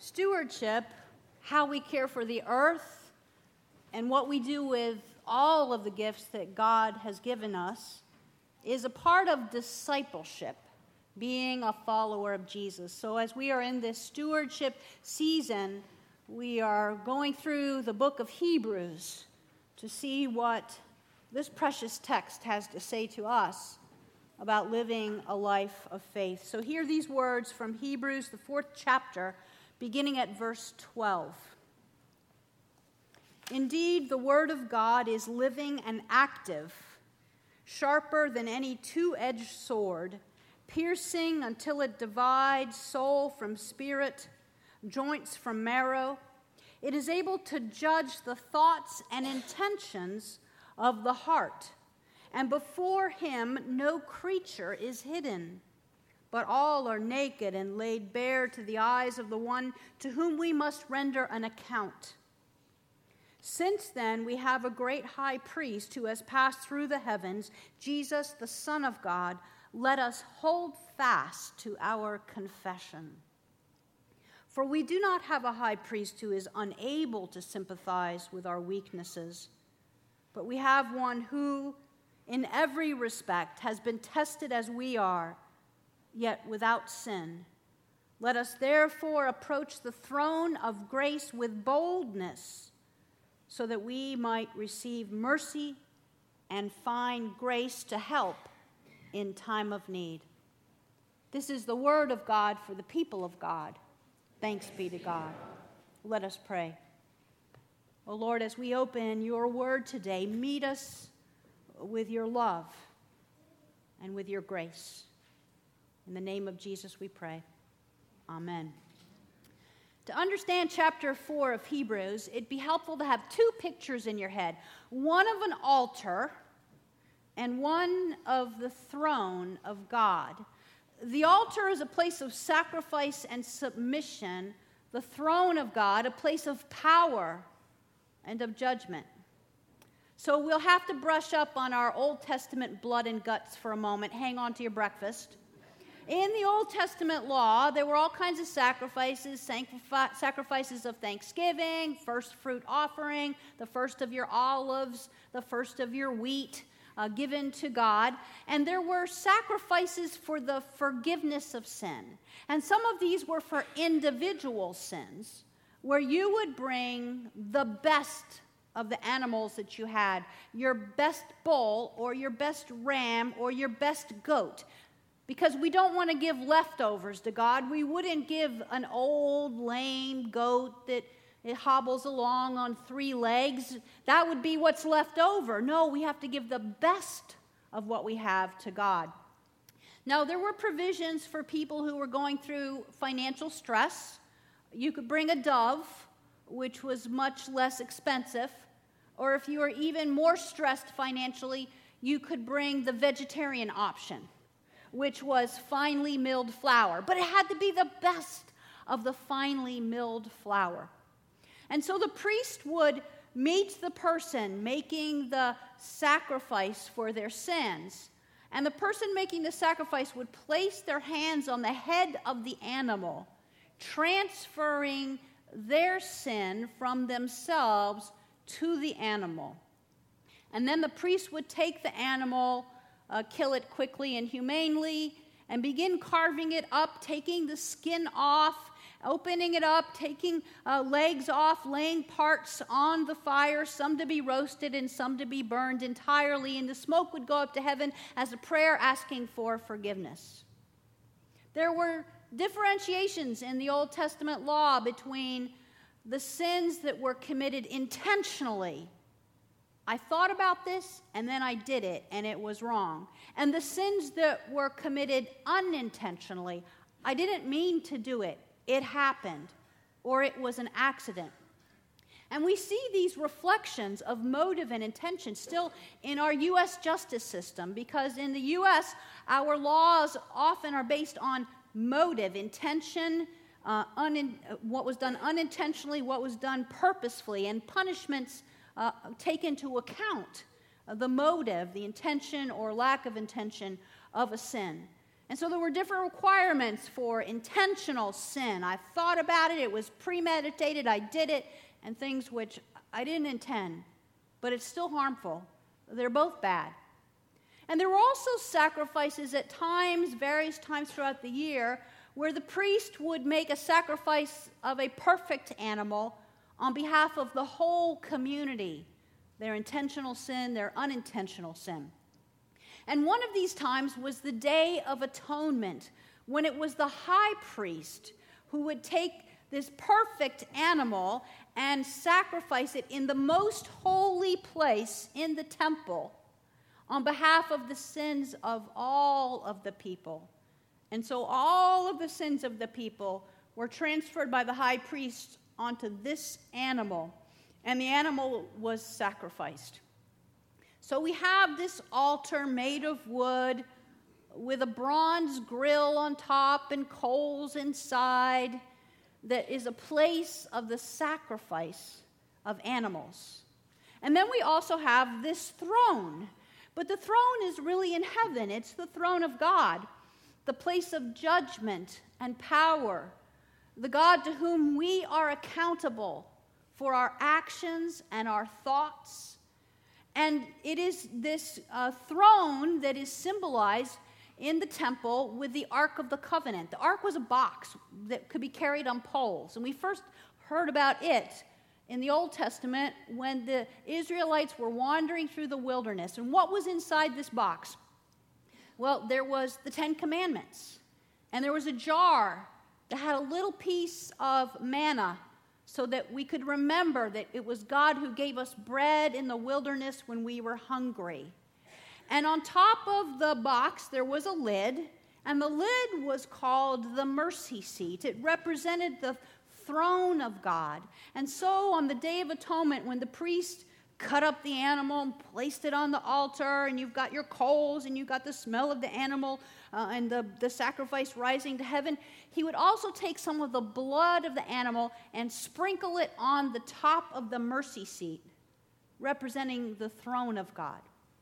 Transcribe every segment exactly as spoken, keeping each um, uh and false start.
Stewardship, how we care for the earth, and what we do with all of the gifts that God has given us, is a part of discipleship, being a follower of Jesus. So as we are in this stewardship season, we are going through the book of Hebrews to see what this precious text has to say to us about living a life of faith. So hear these words from Hebrews, the fourth chapter, beginning at verse twelve. Indeed, the word of God is living and active, sharper than any two-edged sword, piercing until it divides soul from spirit, joints from marrow. It is able to judge the thoughts and intentions of the heart. And before him no creature is hidden, but all are naked and laid bare to the eyes of the one to whom we must render an account. Since then we have a great high priest who has passed through the heavens, Jesus, the Son of God. Let us hold fast to our confession. For we do not have a high priest who is unable to sympathize with our weaknesses, but we have one who, in every respect, has been tested as we are, yet without sin. Let us therefore approach the throne of grace with boldness, so that we might receive mercy and find grace to help in time of need. This is the word of God for the people of God. Thanks be to God. Let us pray. O Lord, as we open your word today, meet us with your love and with your grace. In the name of Jesus we pray. Amen. To understand chapter four of Hebrews, it'd be helpful to have two pictures in your head. One of an altar and one of the throne of God. The altar is a place of sacrifice and submission. The throne of God, a place of power and of judgment. So we'll have to brush up on our Old Testament blood and guts for a moment. Hang on to your breakfast. In the Old Testament law, there were all kinds of sacrifices, sacrifices of thanksgiving, first fruit offering, the first of your olives, the first of your wheat uh, given to God. And there were sacrifices for the forgiveness of sin. And some of these were for individual sins, where you would bring the best of the animals that you had, your best bull or your best ram or your best goat. Because we don't want to give leftovers to God. We wouldn't give an old, lame goat that it hobbles along on three legs. That would be what's left over. No, we have to give the best of what we have to God. Now, there were provisions for people who were going through financial stress. You could bring a dove, which was much less expensive. Or if you were even more stressed financially, you could bring the vegetarian option, which was finely milled flour. But it had to be the best of the finely milled flour. And so the priest would meet the person making the sacrifice for their sins. And the person making the sacrifice would place their hands on the head of the animal, transferring their sin from themselves to the animal. And then the priest would take the animal, Uh, kill it quickly and humanely, and begin carving it up, taking the skin off, opening it up, taking uh, legs off, laying parts on the fire, some to be roasted and some to be burned entirely, and the smoke would go up to heaven as a prayer asking for forgiveness. There were differentiations in the Old Testament law between the sins that were committed intentionally. I thought about this, and then I did it, and it was wrong. And the sins that were committed unintentionally, I didn't mean to do it. It happened, or it was an accident. And we see these reflections of motive and intention still in our U S justice system, because in the U S, our laws often are based on motive, intention, uh, un- what was done unintentionally, what was done purposefully, and punishments Uh, take into account uh, the motive, the intention or lack of intention of a sin. And so there were different requirements for intentional sin. I thought about it, it was premeditated, I did it, and things which I didn't intend, but it's still harmful. They're both bad. And there were also sacrifices at times, various times throughout the year, where the priest would make a sacrifice of a perfect animal on behalf of the whole community, their intentional sin, their unintentional sin. And one of these times was the Day of Atonement, when it was the high priest who would take this perfect animal and sacrifice it in the most holy place in the temple on behalf of the sins of all of the people. And so all of the sins of the people were transferred by the high priest onto this animal, and the animal was sacrificed. So we have this altar made of wood with a bronze grill on top and coals inside that is a place of the sacrifice of animals. And then we also have this throne. But the throne is really in heaven. It's the throne of God, the place of judgment and power, the God to whom we are accountable for our actions and our thoughts. And it is this uh, throne that is symbolized in the temple with the Ark of the Covenant. The Ark was a box that could be carried on poles. And we first heard about it in the Old Testament when the Israelites were wandering through the wilderness. And what was inside this box? Well, there was the Ten Commandments. And there was a jar that had a little piece of manna so that we could remember that it was God who gave us bread in the wilderness when we were hungry. And on top of the box, there was a lid, and the lid was called the mercy seat. It represented the throne of God. And so on the Day of Atonement, when the priest cut up the animal and placed it on the altar, and you've got your coals, and you've got the smell of the animal uh, and the, the sacrifice rising to heaven, he would also take some of the blood of the animal and sprinkle it on the top of the mercy seat, representing the throne of God.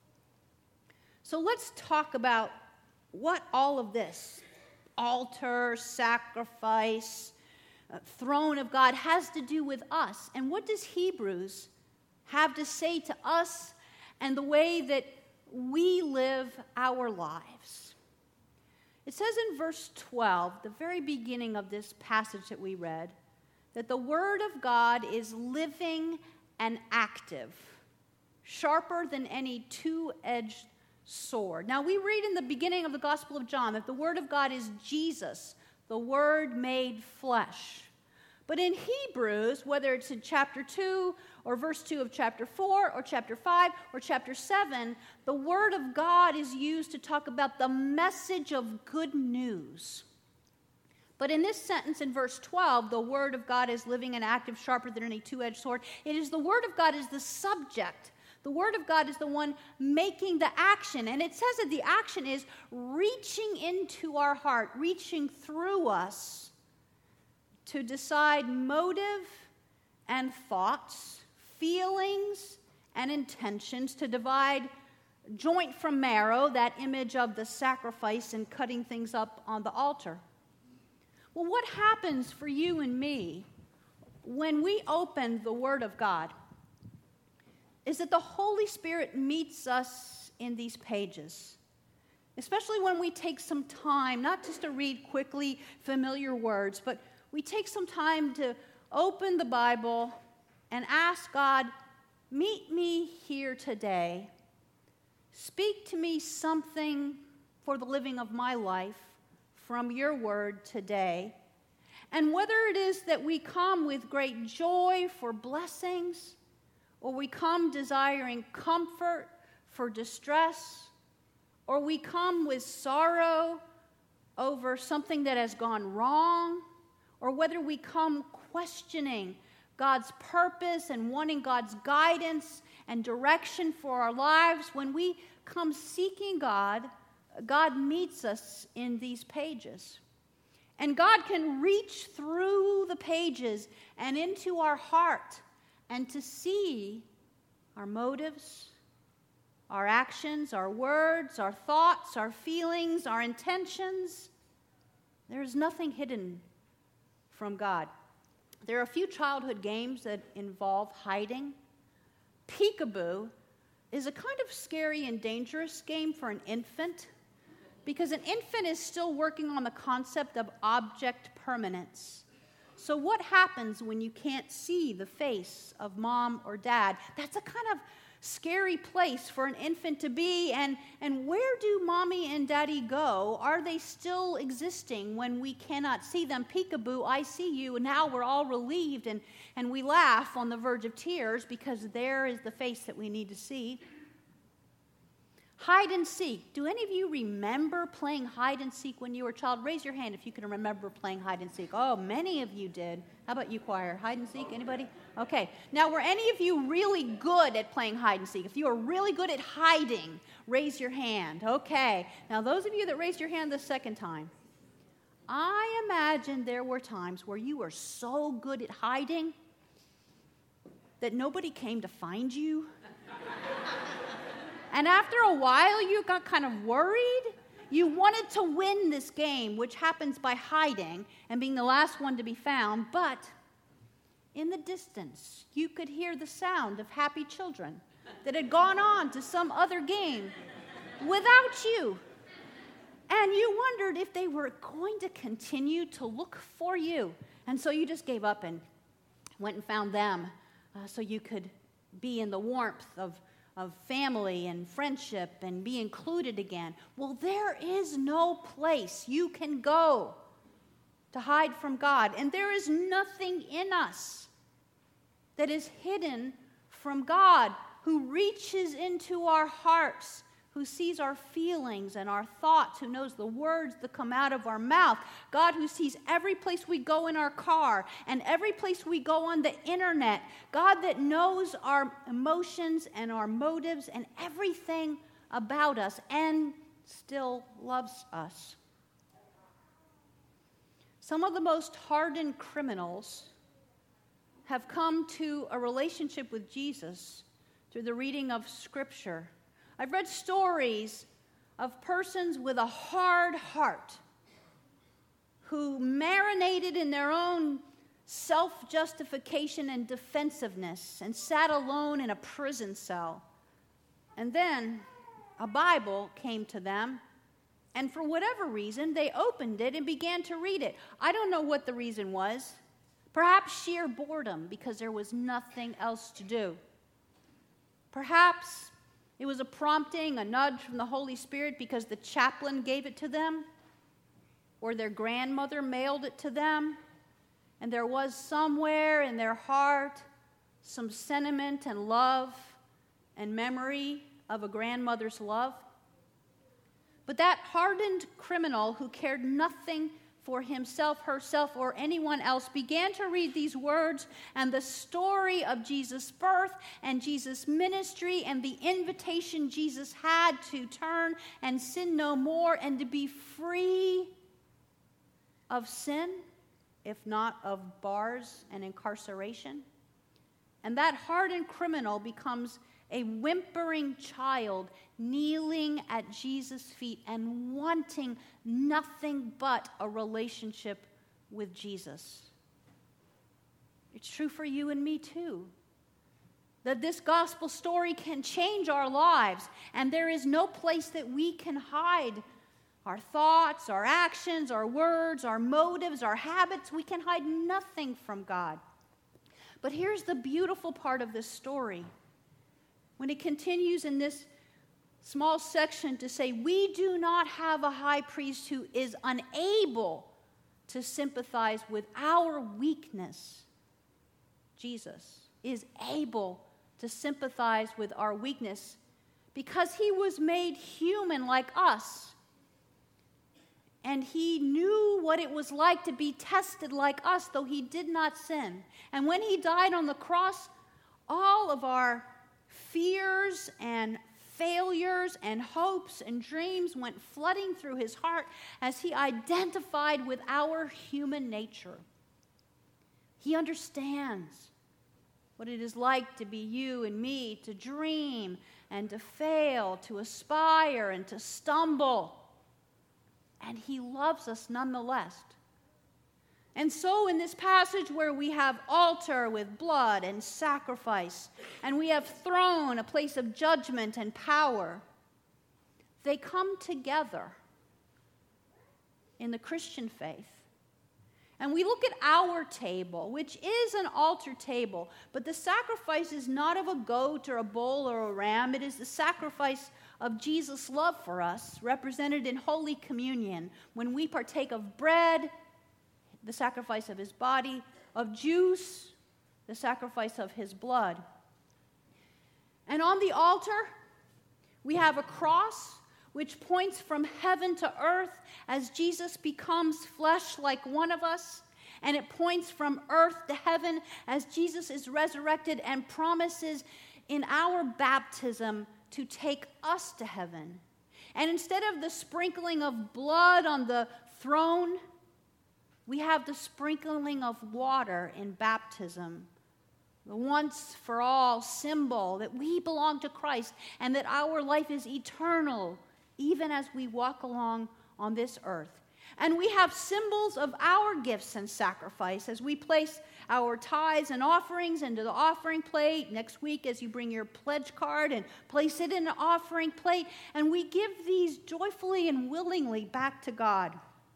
So let's talk about what all of this, altar, sacrifice, uh, throne of God, has to do with us. And what does Hebrews have to say to us and the way that we live our lives? It says in verse twelve, the very beginning of this passage that we read, that the Word of God is living and active, sharper than any two-edged sword. Now, we read in the beginning of the Gospel of John that the Word of God is Jesus, the Word made flesh. But in Hebrews, whether it's in chapter two or verse two of chapter four or chapter five or chapter seven, the Word of God is used to talk about the message of good news. But in this sentence in verse twelve, the Word of God is living and active, sharper than any two-edged sword. It is the Word of God is the subject. The Word of God is the one making the action. And it says that the action is reaching into our heart, reaching through us to decide motive and thoughts, feelings and intentions, to divide joint from marrow, that image of the sacrifice and cutting things up on the altar. Well, what happens for you and me when we open the Word of God is that the Holy Spirit meets us in these pages, especially when we take some time, not just to read quickly familiar words, but we take some time to open the Bible and ask God, meet me here today. Speak to me something for the living of my life from your word today. And whether it is that we come with great joy for blessings, or we come desiring comfort for distress, or we come with sorrow over something that has gone wrong, or whether we come questioning God's purpose and wanting God's guidance and direction for our lives, when we come seeking God, God meets us in these pages. And God can reach through the pages and into our heart and to see our motives, our actions, our words, our thoughts, our feelings, our intentions. There is nothing hidden from God. There are a few childhood games that involve hiding. Peekaboo is a kind of scary and dangerous game for an infant because an infant is still working on the concept of object permanence. So what happens when you can't see the face of mom or dad? That's a kind of scary place for an infant to be. And, and where do mommy and daddy go? Are they still existing when we cannot see them? Peekaboo, I see you. And now we're all relieved and, and we laugh on the verge of tears because there is the face that we need to see. Hide and seek. Do any of you remember playing hide and seek when you were a child? Raise your hand if you can remember playing hide and seek. Oh, many of you did. How about you, choir? Hide and seek, anybody? Okay. Now, were any of you really good at playing hide and seek? If you are really good at hiding, raise your hand. Okay. Now, those of you that raised your hand the second time, I imagine there were times where you were so good at hiding that nobody came to find you. And after a while, you got kind of worried. You wanted to win this game, which happens by hiding and being the last one to be found. But in the distance, you could hear the sound of happy children that had gone on to some other game without you. And you wondered if they were going to continue to look for you. And so you just gave up and went and found them uh, so you could be in the warmth of of family and friendship and be included again. Well, there is no place you can go to hide from God. And there is nothing in us that is hidden from God, who reaches into our hearts, who sees our feelings and our thoughts, who knows the words that come out of our mouth. God who sees every place we go in our car and every place we go on the internet. God that knows our emotions and our motives and everything about us and still loves us. Some of the most hardened criminals have come to a relationship with Jesus through the reading of Scripture. I've read stories of persons with a hard heart who marinated in their own self-justification and defensiveness and sat alone in a prison cell. And then a Bible came to them, and for whatever reason, they opened it and began to read it. I don't know what the reason was. Perhaps sheer boredom because there was nothing else to do. Perhaps it was a prompting, a nudge from the Holy Spirit because the chaplain gave it to them, or their grandmother mailed it to them, and there was somewhere in their heart some sentiment and love and memory of a grandmother's love. But that hardened criminal who cared nothing for himself, herself, or anyone else began to read these words and the story of Jesus' birth and Jesus' ministry and the invitation Jesus had to turn and sin no more and to be free of sin, if not of bars and incarceration. And that hardened criminal becomes a whimpering child kneeling at Jesus' feet and wanting nothing but a relationship with Jesus. It's true for you and me too, that this gospel story can change our lives, and there is no place that we can hide our thoughts, our actions, our words, our motives, our habits. We can hide nothing from God. But here's the beautiful part of this story. When it continues in this small section to say, we do not have a high priest who is unable to sympathize with our weakness. Jesus is able to sympathize with our weakness because he was made human like us. And he knew what it was like to be tested like us, though he did not sin. And when he died on the cross, all of our fears and failures and hopes and dreams went flooding through his heart as he identified with our human nature. He understands what it is like to be you and me, to dream and to fail, to aspire and to stumble. And he loves us nonetheless. And so in this passage where we have altar with blood and sacrifice, and we have throne, a place of judgment and power, they come together in the Christian faith. And we look at our table, which is an altar table, but the sacrifice is not of a goat or a bull or a ram. It is the sacrifice of Jesus' love for us, represented in Holy Communion, when we partake of bread, the sacrifice of his body, of juice, the sacrifice of his blood. And on the altar, we have a cross which points from heaven to earth as Jesus becomes flesh like one of us, and it points from earth to heaven as Jesus is resurrected and promises in our baptism to take us to heaven. And instead of the sprinkling of blood on the throne, we have the sprinkling of water in baptism, the once for all symbol that we belong to Christ and that our life is eternal, even as we walk along on this earth. And we have symbols of our gifts and sacrifice as we place our tithes and offerings into the offering plate. Next week, as you bring your pledge card and place it in an offering plate, and we give these joyfully and willingly back to God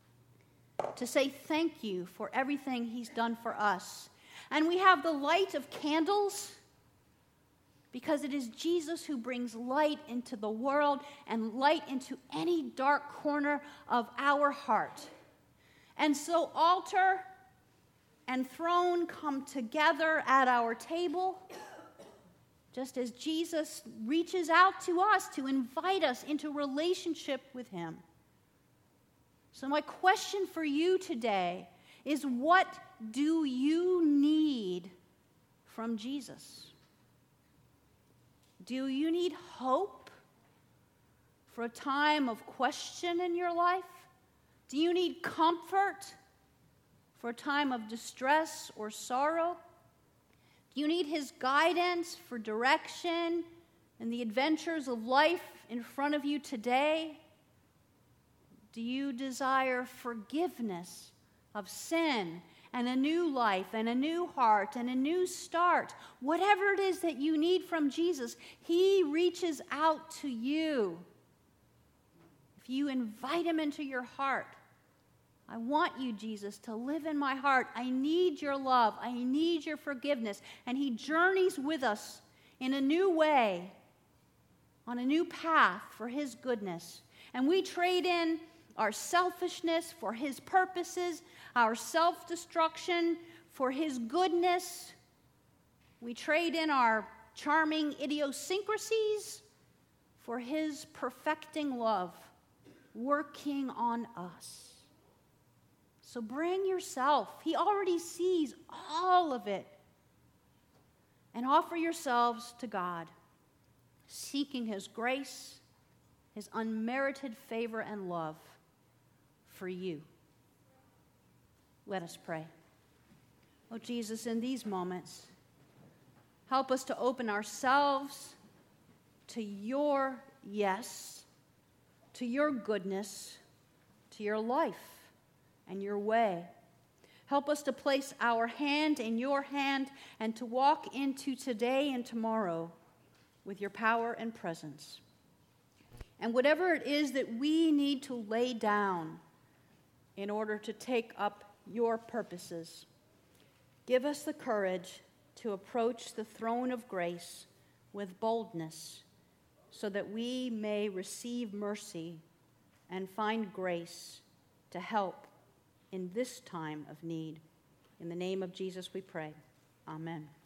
to say thank you for everything he's done for us. And we have the light of candles, because it is Jesus who brings light into the world and light into any dark corner of our heart. And so altar and throne come together at our table, just as Jesus reaches out to us to invite us into relationship with him. So my question for you today is, what do you need from Jesus? Do you need hope for a time of question in your life? Do you need comfort for a time of distress or sorrow? Do you need his guidance for direction in the adventures of life in front of you today? Do you desire forgiveness of sin and a new life and a new heart and a new start? Whatever it is that you need from Jesus, he reaches out to you. If you invite him into your heart, I want you, Jesus, to live in my heart. I need your love. I need your forgiveness. And he journeys with us in a new way, on a new path for his goodness. And we trade in our selfishness for his purposes, our self-destruction for his goodness. We trade in our charming idiosyncrasies for his perfecting love, working on us. So bring yourself. He already sees all of it. And offer yourselves to God, seeking his grace, his unmerited favor and love for you. Let us pray. Oh, Jesus, in these moments, help us to open ourselves to your yes, to your goodness, to your life and your way. Help us to place our hand in your hand and to walk into today and tomorrow with your power and presence. And whatever it is that we need to lay down in order to take up your purposes, give us the courage to approach the throne of grace with boldness so that we may receive mercy and find grace to help in this time of need. In the name of Jesus we pray. Amen.